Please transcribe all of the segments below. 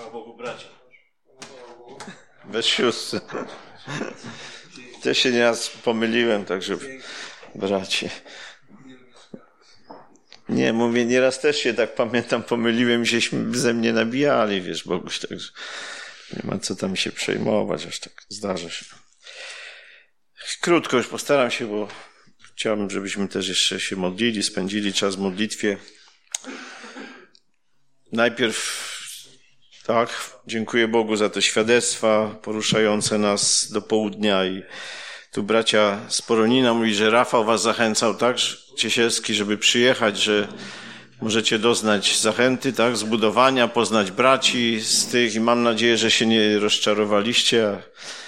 Bogu, bracia. Bez sióstr. Też się nieraz pomyliłem, także bracie. Nie, mówię, nieraz też się tak pamiętam, pomyliłem i żeśmy ze mnie nabijali, wiesz, Boguś, także nie ma co tam się przejmować, aż tak zdarza się. Krótko już postaram się, bo chciałbym, żebyśmy też jeszcze się modlili, spędzili czas w modlitwie. Najpierw, tak, dziękuję Bogu za te świadectwa poruszające nas do południa i tu bracia z Poronina mówi, że Rafał was zachęcał, tak, Ciesielski, żeby przyjechać, że możecie doznać zachęty, tak, zbudowania, poznać braci z tych i mam nadzieję, że się nie rozczarowaliście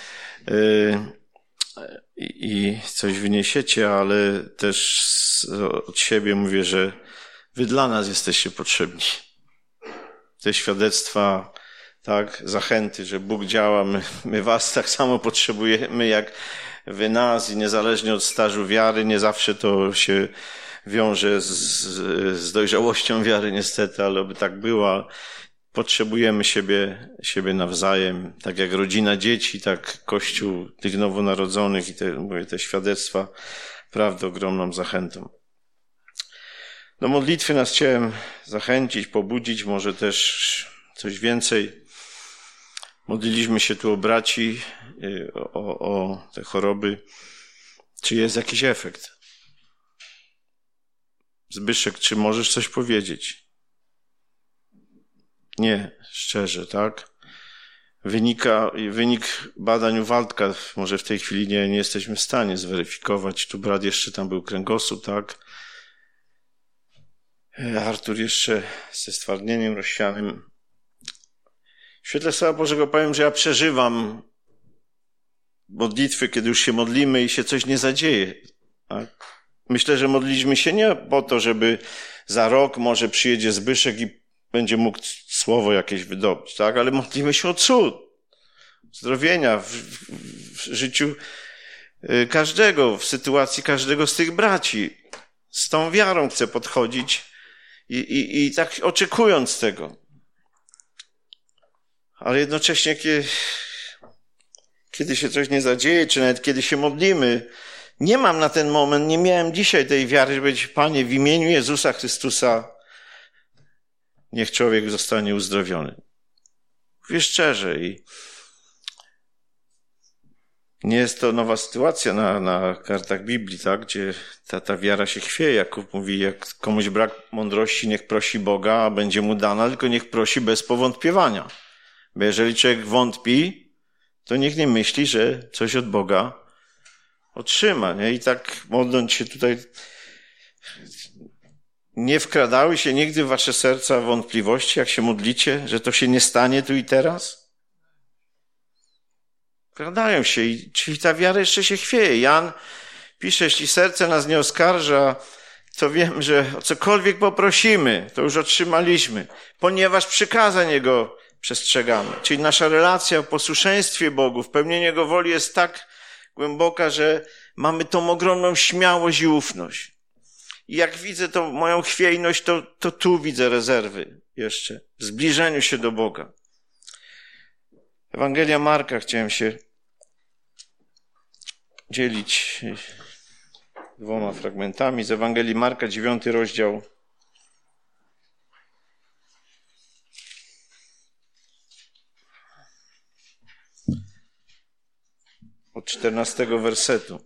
i coś wyniesiecie, ale też od siebie mówię, że wy dla nas jesteście potrzebni. Te świadectwa, tak, zachęty, że Bóg działa, my was tak samo potrzebujemy jak wy nas i niezależnie od stażu wiary, nie zawsze to się wiąże z dojrzałością wiary niestety, ale by tak było. Potrzebujemy siebie nawzajem, tak jak rodzina dzieci, tak Kościół tych nowonarodzonych i te świadectwa, prawda, ogromną zachętą. Do modlitwy nas chciałem zachęcić, pobudzić, może też coś więcej. Modliliśmy się tu o braci, o te choroby. Czy jest jakiś efekt? Zbyszek, czy możesz coś powiedzieć? Nie, szczerze, tak? Wynik badań u Waldka, może w tej chwili nie jesteśmy w stanie zweryfikować. Tu brat jeszcze tam był kręgosłup, tak? Artur jeszcze ze stwardnieniem rozsianym. W świetle Słowa Bożego powiem, że ja przeżywam modlitwy, kiedy już się modlimy i się coś nie zadzieje. Tak? Myślę, że modliliśmy się nie po to, żeby za rok może przyjedzie Zbyszek i będzie mógł słowo jakieś wydobyć, tak? Ale modlimy się o cud, zdrowienia w życiu każdego, w sytuacji każdego z tych braci. Z tą wiarą chcę podchodzić i tak oczekując tego. Ale jednocześnie, kiedy się coś nie zadzieje, czy nawet kiedy się modlimy, nie mam na ten moment, nie miałem dzisiaj tej wiary, żeby powiedzieć, Panie, w imieniu Jezusa Chrystusa niech człowiek zostanie uzdrowiony. Mówię szczerze i nie jest to nowa sytuacja na kartach Biblii, tak, gdzie ta wiara się chwieje. Jakub mówi, jak komuś brak mądrości, niech prosi Boga, a będzie mu dana, tylko niech prosi bez powątpiewania. Bo jeżeli człowiek wątpi, to niech nie myśli, że coś od Boga otrzyma, nie? I tak modląc się tutaj, nie wkradały się nigdy w wasze serca wątpliwości, jak się modlicie, że to się nie stanie tu i teraz? Wkradają się, czyli ta wiara jeszcze się chwieje. Jan pisze, jeśli serce nas nie oskarża, to wiem, że o cokolwiek poprosimy, to już otrzymaliśmy, ponieważ przykazań Jego przestrzegamy. Czyli nasza relacja w posłuszeństwie Bogu, w pełnieniu Jego woli jest tak głęboka, że mamy tą ogromną śmiałość i ufność. I jak widzę tą moją chwiejność, to tu widzę rezerwy jeszcze, w zbliżeniu się do Boga. Ewangelia Marka chciałem się dzielić 2 fragmentami. Z Ewangelii Marka, 9 rozdział. Od 14 wersetu.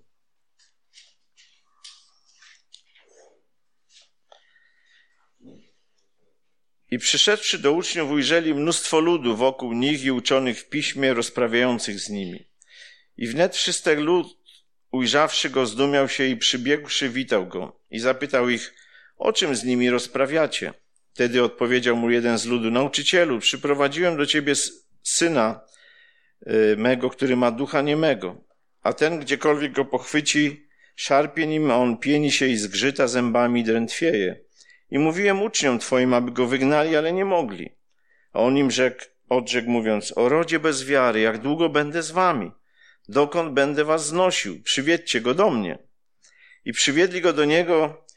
I przyszedłszy do uczniów, ujrzeli mnóstwo ludu wokół nich i uczonych w piśmie, rozprawiających z nimi. I wnet wszystek lud, ujrzawszy go, zdumiał się i przybiegłszy, witał go. I zapytał ich, o czym z nimi rozprawiacie? Wtedy odpowiedział mu jeden z ludu, nauczycielu, przyprowadziłem do ciebie syna mego, który ma ducha niemego. A ten, gdziekolwiek go pochwyci, szarpie nim, a on pieni się i zgrzyta zębami i drętwieje. I mówiłem uczniom twoim, aby go wygnali, ale nie mogli. A on im odrzekł mówiąc, o rodzie bez wiary, jak długo będę z wami? Dokąd będę was znosił? Przywiedźcie go do mnie. I przywiedli go do niego,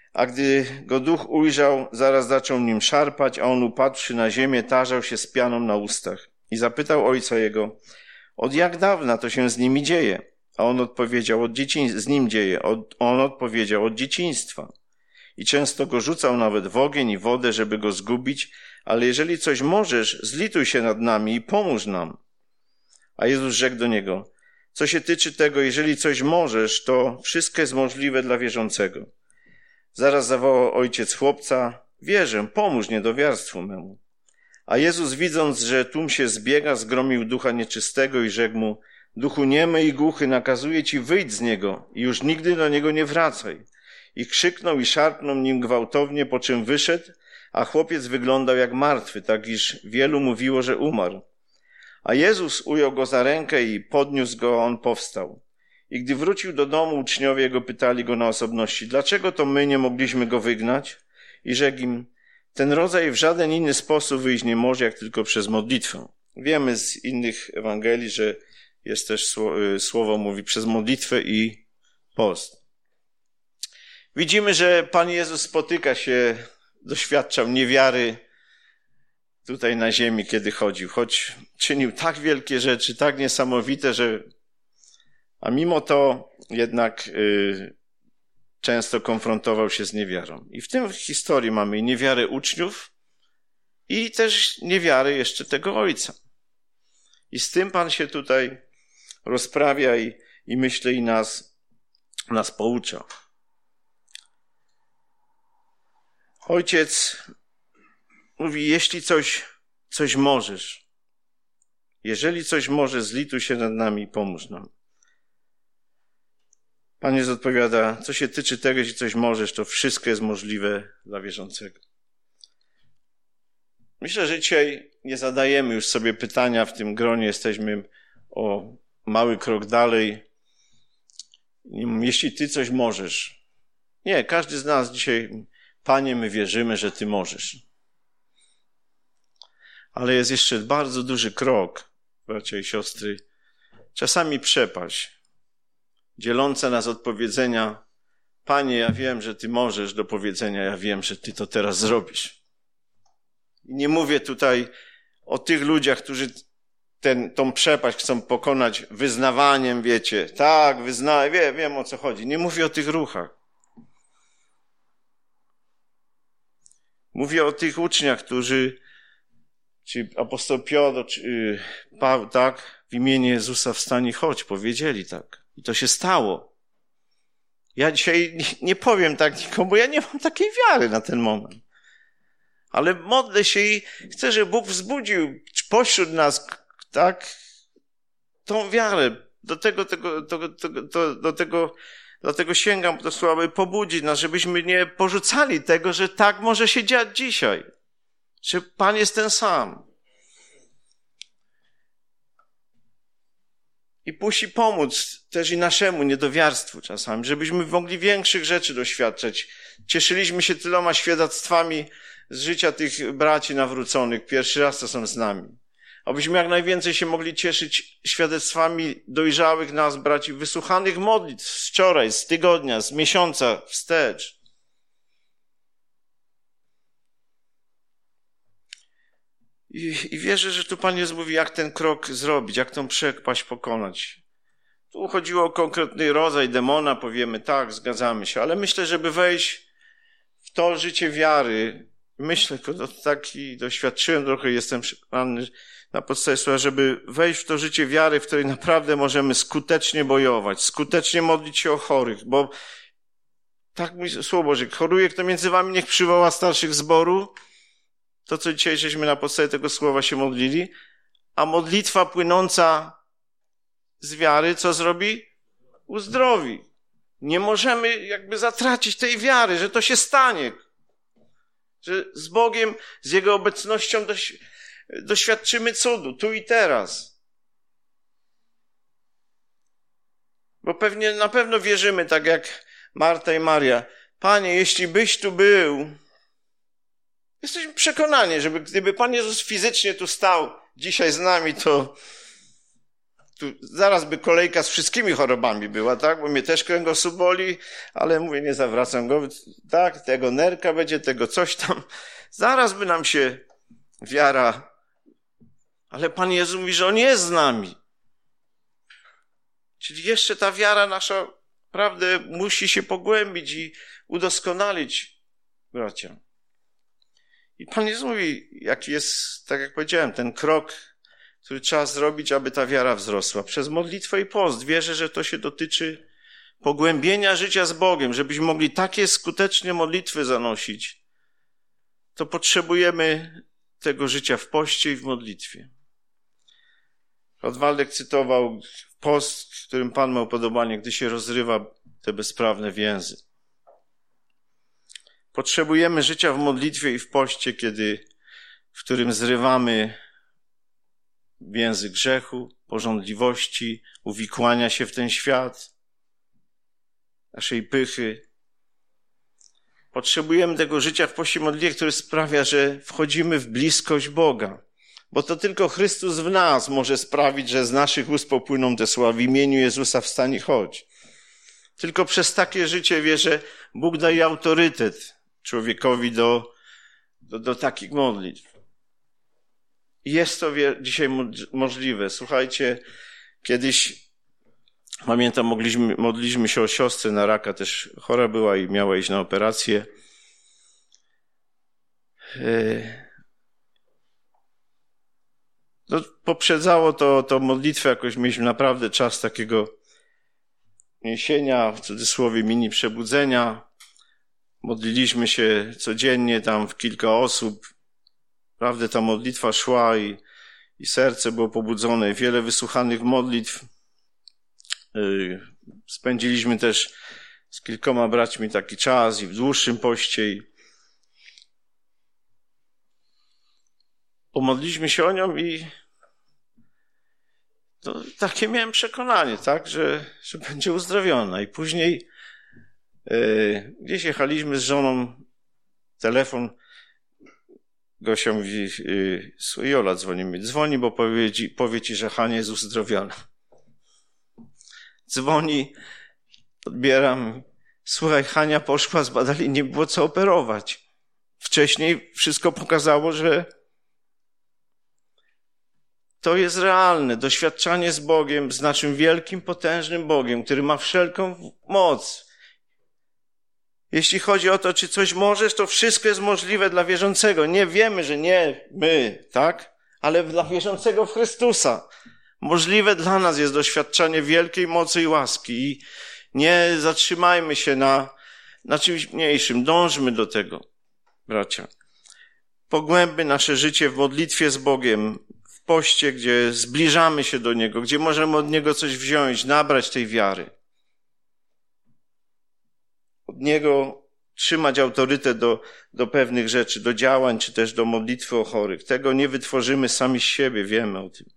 A gdy go duch ujrzał, zaraz zaczął nim szarpać, a on upadłszy na ziemię, tarzał się z pianą na ustach. I zapytał ojca jego, od jak dawna to się z nimi dzieje? A on odpowiedział, On odpowiedział, od dzieciństwa. I często go rzucał nawet w ogień i wodę, żeby go zgubić, ale jeżeli coś możesz, zlituj się nad nami i pomóż nam. A Jezus rzekł do niego, co się tyczy tego, jeżeli coś możesz, to wszystko jest możliwe dla wierzącego. Zaraz zawołał ojciec chłopca, wierzę, pomóż niedowiarstwu memu. A Jezus, widząc, że tłum się zbiega, zgromił ducha nieczystego i rzekł mu, duchu niemy i głuchy, nakazuję ci, wyjdź z niego i już nigdy do niego nie wracaj. I krzyknął i szarpnął nim gwałtownie, po czym wyszedł, a chłopiec wyglądał jak martwy, tak iż wielu mówiło, że umarł. A Jezus ujął go za rękę i podniósł go, a on powstał. I gdy wrócił do domu, uczniowie jego pytali go na osobności, dlaczego to my nie mogliśmy go wygnać? I rzekł im, ten rodzaj w żaden inny sposób wyjść nie może, jak tylko przez modlitwę. Wiemy z innych Ewangelii, że jest też słowo mówi przez modlitwę i post. Widzimy, że Pan Jezus spotyka się, doświadczał niewiary tutaj na ziemi, kiedy chodził, choć czynił tak wielkie rzeczy, tak niesamowite, a mimo to jednak często konfrontował się z niewiarą. I w tym historii mamy i niewiarę uczniów i też niewiarę jeszcze tego ojca. I z tym Pan się tutaj rozprawia i myślę i nas poucza. Ojciec mówi, jeśli coś możesz, jeżeli coś możesz, zlituj się nad nami i pomóż nam. Pan Jezus odpowiada, co się tyczy tego, jeśli coś możesz, to wszystko jest możliwe dla wierzącego. Myślę, że dzisiaj nie zadajemy już sobie pytania w tym gronie, jesteśmy o mały krok dalej. Jeśli ty coś możesz. Nie, każdy z nas dzisiaj, Panie, my wierzymy, że ty możesz. Ale jest jeszcze bardzo duży krok, bracia i siostry, czasami przepaść, dzieląca nas od powiedzenia, Panie, ja wiem, że ty możesz, do powiedzenia, ja wiem, że ty to teraz zrobisz. I nie mówię tutaj o tych ludziach, którzy tą przepaść chcą pokonać wyznawaniem, wiecie, tak, wiem o co chodzi. Nie mówię o tych ruchach. Mówię o tych uczniach, czy apostoł Piotr, czy Paweł, tak, w imieniu Jezusa wstań i chodź, powiedzieli tak. I to się stało. Ja dzisiaj nie powiem tak nikomu, bo ja nie mam takiej wiary na ten moment. Ale modlę się i chcę, żeby Bóg wzbudził pośród nas, tak, tą wiarę. Dlatego sięgam do słowa, aby pobudzić nas, żebyśmy nie porzucali tego, że tak może się dziać dzisiaj. Że Pan jest ten sam. I musi pomóc też i naszemu niedowiarstwu czasami, żebyśmy mogli większych rzeczy doświadczać. Cieszyliśmy się tyloma świadectwami z życia tych braci nawróconych. Pierwszy raz to są z nami. Abyśmy jak najwięcej się mogli cieszyć świadectwami dojrzałych nas, braci, wysłuchanych modlitw z wczoraj, z tygodnia, z miesiąca wstecz. I wierzę, że tu Pan Jezus mówi, jak ten krok zrobić, jak tą przepaść pokonać. Tu chodziło o konkretny rodzaj demona, powiemy tak, zgadzamy się, ale myślę, żeby wejść w to życie wiary, myślę, taki doświadczyłem trochę, jestem przekonany na podstawie słowa, żeby wejść w to życie wiary, w której naprawdę możemy skutecznie bojować, skutecznie modlić się o chorych, bo tak mówi Słowo Boże, choruje kto między wami, niech przywoła starszych zboru. To, co dzisiaj żeśmy na podstawie tego słowa się modlili, a modlitwa płynąca z wiary, co zrobi? Uzdrowi. Nie możemy jakby zatracić tej wiary, że to się stanie. Że z Bogiem, z Jego obecnością doświadczymy cudu, tu i teraz. Bo na pewno wierzymy, tak jak Marta i Maria. Panie, jeśli byś tu był, jesteśmy przekonani, że gdyby Pan Jezus fizycznie tu stał dzisiaj z nami, to Tu zaraz by kolejka z wszystkimi chorobami była, tak? Bo mnie też kręgosłup boli, ale mówię, nie zawracam go, tak? Tego nerka będzie, tego coś tam. Zaraz by nam się wiara... Ale Pan Jezus mówi, że On jest z nami. Czyli jeszcze ta wiara nasza, naprawdę, musi się pogłębić i udoskonalić, bracia. I Pan Jezus mówi, jaki jest, tak jak powiedziałem, ten krok, który trzeba zrobić, aby ta wiara wzrosła. Przez modlitwę i post. Wierzę, że to się dotyczy pogłębienia życia z Bogiem, żebyśmy mogli takie skutecznie modlitwy zanosić. To potrzebujemy tego życia w poście i w modlitwie. Waldek cytował post, w którym Pan ma upodobanie, gdy się rozrywa te bezprawne więzy. Potrzebujemy życia w modlitwie i w poście, w którym zrywamy więzy grzechu, pożądliwości, uwikłania się w ten świat, naszej pychy. Potrzebujemy tego życia w poście i modlitwie, które sprawia, że wchodzimy w bliskość Boga. Bo to tylko Chrystus w nas może sprawić, że z naszych ust popłyną te słowa: w imieniu Jezusa wstań i chodź. Tylko przez takie życie wierzę, Bóg daje autorytet człowiekowi do takich modlitw. Jest to dzisiaj możliwe. Słuchajcie, kiedyś, pamiętam, modliliśmy się o siostrę na raka, też chora była i miała iść na operację. No, poprzedzało to modlitwę, jakoś mieliśmy naprawdę czas takiego niesienia, w cudzysłowie mini przebudzenia. Modliliśmy się codziennie tam w kilka osób. Naprawdę ta modlitwa szła i serce było pobudzone. Wiele wysłuchanych modlitw. Spędziliśmy też z kilkoma braćmi taki czas i w dłuższym poście. Pomodliliśmy się o nią i to takie miałem przekonanie, tak, że będzie uzdrowiona. I później gdzieś jechaliśmy z żoną, telefon, Gosia mówi, Jola dzwoni, bo powie ci, że Hania jest uzdrowiona. Dzwoni, odbieram, słuchaj, Hania poszła, zbadali, nie było co operować. Wcześniej wszystko pokazało, że to jest realne, doświadczanie z Bogiem, z naszym wielkim, potężnym Bogiem, który ma wszelką moc. Jeśli chodzi o to, czy coś możesz, to wszystko jest możliwe dla wierzącego. Nie wiemy, że nie my, tak? Ale dla wierzącego w Chrystusa. Możliwe dla nas jest doświadczanie wielkiej mocy i łaski. I nie zatrzymajmy się na czymś mniejszym. Dążmy do tego, bracia. Pogłębmy nasze życie w modlitwie z Bogiem, w poście, gdzie zbliżamy się do Niego, gdzie możemy od Niego coś wziąć, nabrać tej wiary. Od Niego trzymać autorytet do pewnych rzeczy, do działań, czy też do modlitwy o chorych. Tego nie wytworzymy sami z siebie, wiemy o tym.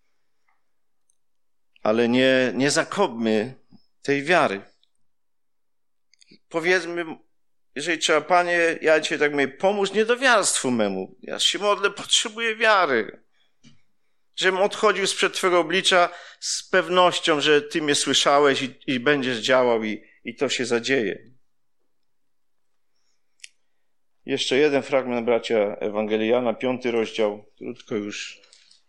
Ale nie zakopmy tej wiary. Powiedzmy, jeżeli trzeba, Panie, ja Cię tak mówię, pomóż niedowiarstwu memu. Ja się modlę, potrzebuję wiary. Żebym odchodził sprzed Twego oblicza z pewnością, że Ty mnie słyszałeś i będziesz działał i to się zadzieje. Jeszcze jeden fragment, bracia, Ewangelii Jana, 5 rozdział, krótko już.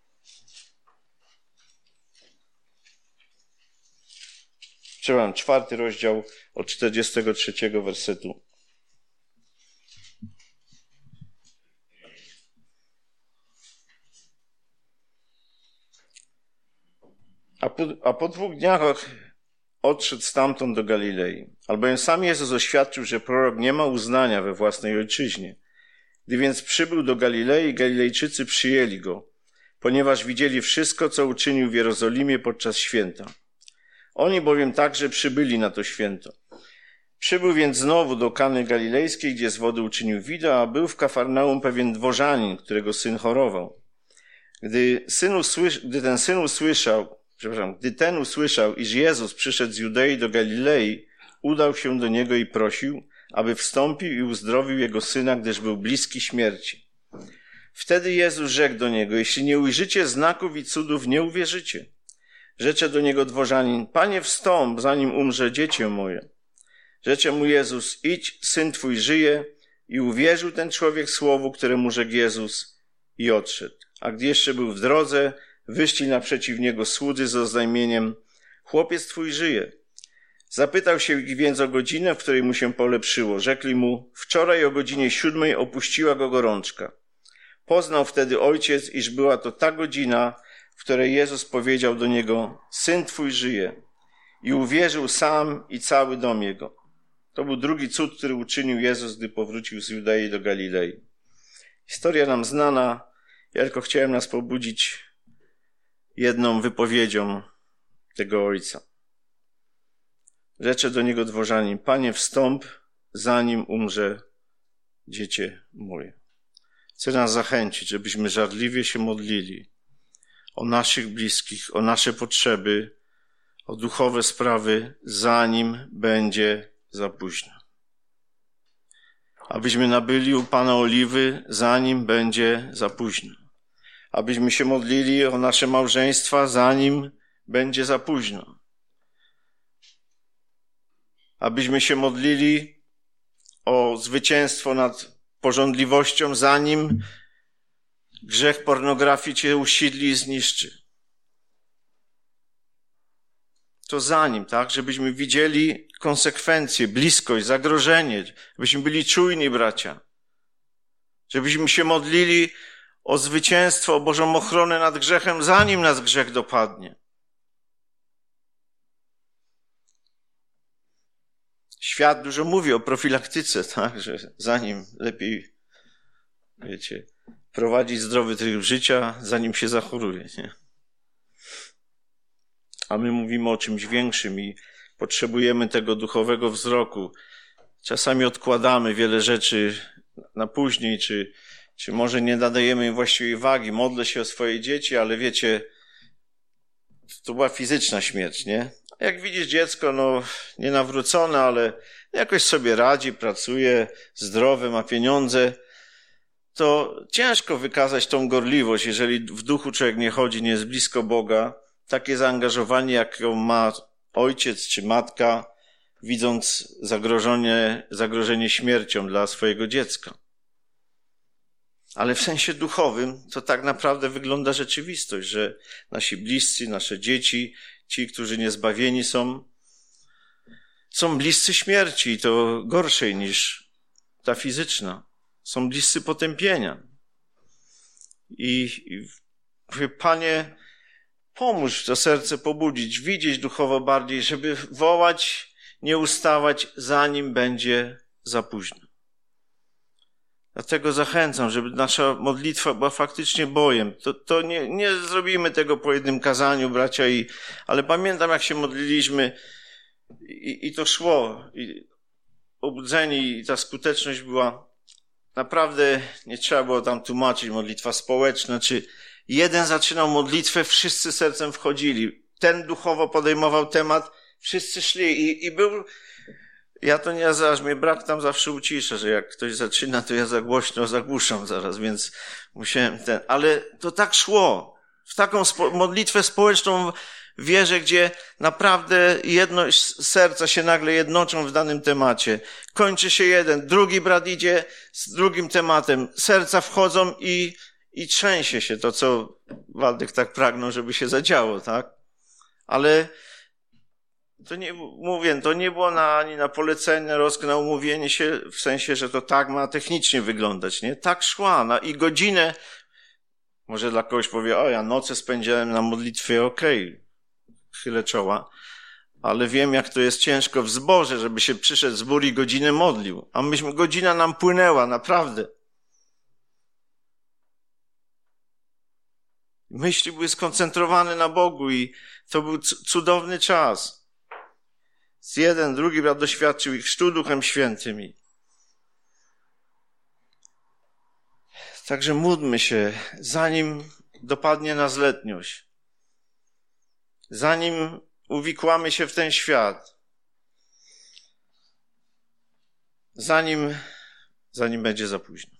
Przepraszam, 4 rozdział od 43 wersetu. A po 2 dniach odszedł stamtąd do Galilei. Albowiem sam Jezus oświadczył, że prorok nie ma uznania we własnej ojczyźnie. Gdy więc przybył do Galilei, Galilejczycy przyjęli go, ponieważ widzieli wszystko, co uczynił w Jerozolimie podczas święta. Oni bowiem także przybyli na to święto. Przybył więc znowu do Kany Galilejskiej, gdzie z wody uczynił wino, a był w Kafarnaum pewien dworzanin, którego syn chorował. Gdy ten usłyszał, iż Jezus przyszedł z Judei do Galilei, udał się do niego i prosił, aby wstąpił i uzdrowił jego syna, gdyż był bliski śmierci. Wtedy Jezus rzekł do niego: jeśli nie ujrzycie znaków i cudów, nie uwierzycie. Rzecze do niego dworzanin: Panie, wstąp, zanim umrze dziecię moje. Rzecze mu Jezus: idź, syn twój żyje. I uwierzył ten człowiek słowu, któremu rzekł Jezus, i odszedł. A gdy jeszcze był w drodze, wyszli naprzeciw niego słudzy z oznajmieniem: chłopiec twój żyje. Zapytał się ich więc o godzinę, w której mu się polepszyło. Rzekli mu: wczoraj o godzinie 7 opuściła go gorączka. Poznał wtedy ojciec, iż była to ta godzina, w której Jezus powiedział do niego: syn twój żyje. I uwierzył sam i cały dom jego. To był drugi cud, który uczynił Jezus, gdy powrócił z Judei do Galilei. Historia nam znana. Ja tylko chciałem nas pobudzić jedną wypowiedzią tego ojca. Rzecze do niego dworzanin: Panie, wstąp, zanim umrze dziecię moje. Chcę nas zachęcić, żebyśmy żarliwie się modlili o naszych bliskich, o nasze potrzeby, o duchowe sprawy, zanim będzie za późno. Abyśmy nabyli u Pana oliwy, zanim będzie za późno. Abyśmy się modlili o nasze małżeństwa, zanim będzie za późno. Abyśmy się modlili o zwycięstwo nad pożądliwością, zanim grzech pornografii cię usidli i zniszczy. To zanim, tak? Żebyśmy widzieli konsekwencje, bliskość, zagrożenie. Żebyśmy byli czujni, bracia. Żebyśmy się modlili o zwycięstwo, o Bożą ochronę nad grzechem, zanim nas grzech dopadnie. Świat dużo mówi o profilaktyce, tak? Że zanim lepiej, wiecie, prowadzić zdrowy tryb życia, zanim się zachoruje, nie? A my mówimy o czymś większym i potrzebujemy tego duchowego wzroku. Czasami odkładamy wiele rzeczy na później, czy może nie nadajemy im właściwej wagi. Modlę się o swoje dzieci, ale wiecie, to była fizyczna śmierć, nie? Jak widzisz dziecko, nienawrócone, ale jakoś sobie radzi, pracuje, zdrowe, ma pieniądze, to ciężko wykazać tą gorliwość, jeżeli w duchu człowiek nie chodzi, nie jest blisko Boga. Takie zaangażowanie, jakie ma ojciec czy matka, widząc zagrożenie śmiercią dla swojego dziecka. Ale w sensie duchowym to tak naprawdę wygląda rzeczywistość, że nasi bliscy, nasze dzieci, ci, którzy niezbawieni są bliscy śmierci i to gorszej niż ta fizyczna. Są bliscy potępienia. I mówię: Panie, pomóż to serce pobudzić, widzieć duchowo bardziej, żeby wołać, nie ustawać, zanim będzie za późno. Dlatego zachęcam, żeby nasza modlitwa była faktycznie bojem. To nie zrobimy tego po jednym kazaniu, bracia, ale pamiętam, jak się modliliśmy i to szło. I obudzeni i ta skuteczność była naprawdę, nie trzeba było tam tłumaczyć, modlitwa społeczna, czy jeden zaczynał modlitwę, wszyscy sercem wchodzili. Ten duchowo podejmował temat, wszyscy szli i był... Ja to nie, aż mnie brat tam zawsze ucisza, że jak ktoś zaczyna, to ja za głośno zagłuszam zaraz, więc musiałem ale to tak szło. W taką modlitwę społeczną wierzę, gdzie naprawdę jedność serca się nagle jednoczą w danym temacie. Kończy się jeden, drugi brat idzie z drugim tematem. Serca wchodzą i trzęsie się to, co Waldek tak pragnął, żeby się zadziało, tak? Ale to nie było ani na polecenie, na umówienie się, w sensie, że to tak ma technicznie wyglądać, nie? Tak szła, i godzinę, może dla kogoś powie: ja noce spędziłem na modlitwie, okej, chylę czoła, ale wiem, jak to jest ciężko w zborze, żeby się przyszedł zbór i godzinę modlił, a godzina nam płynęła, naprawdę. Myśli były skoncentrowane na Bogu i to był cudowny czas. Jeden, drugi brat doświadczył ich chrztu Duchem Świętym. Także módlmy się, zanim dopadnie nas letniość, zanim uwikłamy się w ten świat, zanim będzie za późno.